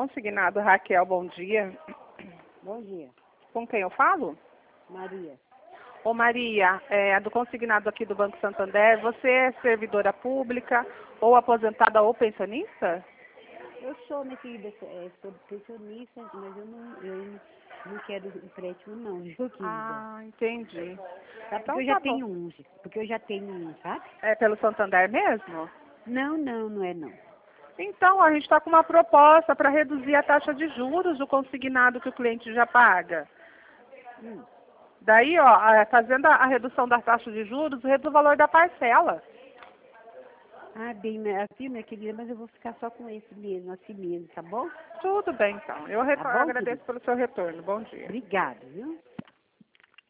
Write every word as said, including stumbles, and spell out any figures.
Consignado Raquel, bom dia. Bom dia. Com quem eu falo? Maria. Ô Maria, é do consignado aqui do Banco Santander, você é servidora pública ou aposentada ou pensionista? Eu sou, minha querida, é, sou pensionista, mas eu não, eu não quero empréstimo não, viu, querida? Ah, entendi. Sabe, porque Então eu já tá bom. tenho um, porque eu já tenho um, sabe? É pelo Santander mesmo? Não, não, não é não. Então, a gente está com uma proposta para reduzir a taxa de juros do consignado que o cliente já paga. Hum. Daí, ó, a- fazendo a a redução da taxa de juros, reduz o valor da parcela. Ah, bem, minha- assim, minha querida, mas eu vou ficar só com esse mesmo, assim mesmo, tá bom? Tudo bem, então. Eu Tá retor- bom, agradeço querida? pelo seu retorno. Bom dia. Obrigada, viu?